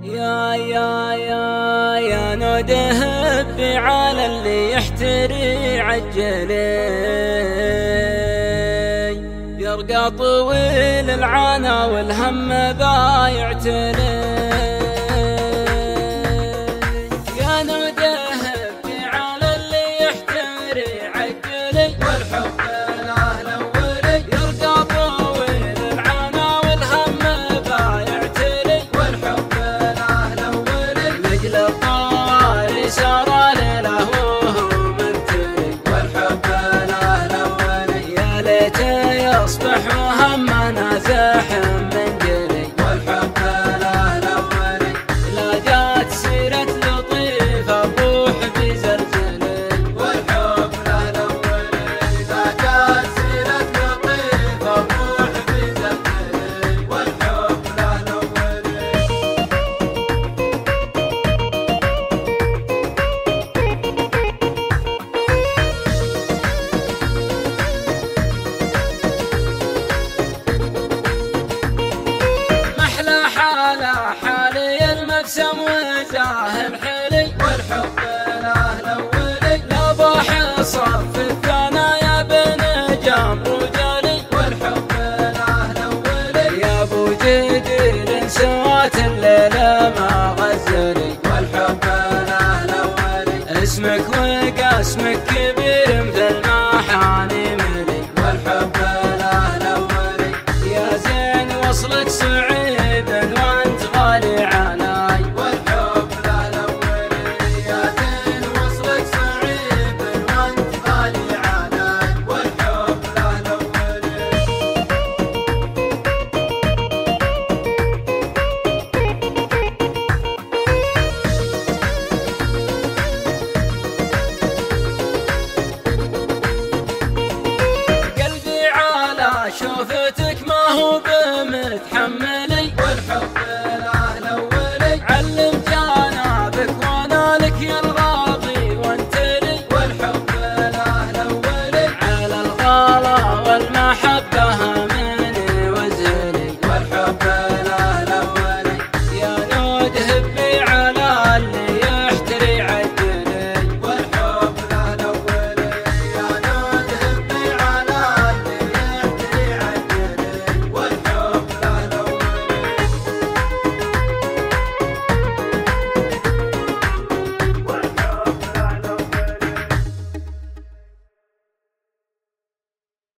يا نودهب على اللي يحتري عجلي، يرقى طويل العنا والهم بايعتلي. يا نودهب على اللي يحتري عجلي، والحب له لولي، يرقى طويل العنا والهم بايعتلي. والحب له لولي، نجل الطواري سار له منتلي. والحب له لولي، يا ليته يصبح همنا زاحم من جري. والحب له لولي، لا جات سيرة لطيف الروح بزلزلي. والحب له لولي، لا جات سيرة لطيف الروح بزلزلي. والحب له لولي. حالي المبسم وجاه الحلي. والحب له لولي، لا باح صف الثنايا بن جنب رجالي. والحب له لولي، يا ابو جدير سوات الليله ما غزلي. والحب له لولي، اسمك وقاسمك كبير مثل ما حاني ملي. والحب له لولي، يا زين وصلك سعيد وانت غالي عناي. والحب له لولي، يا زين وصلك سعيد وانت غالي عناي. والحب له لولي. قلبي على شوفتك ما هو بمتحمل،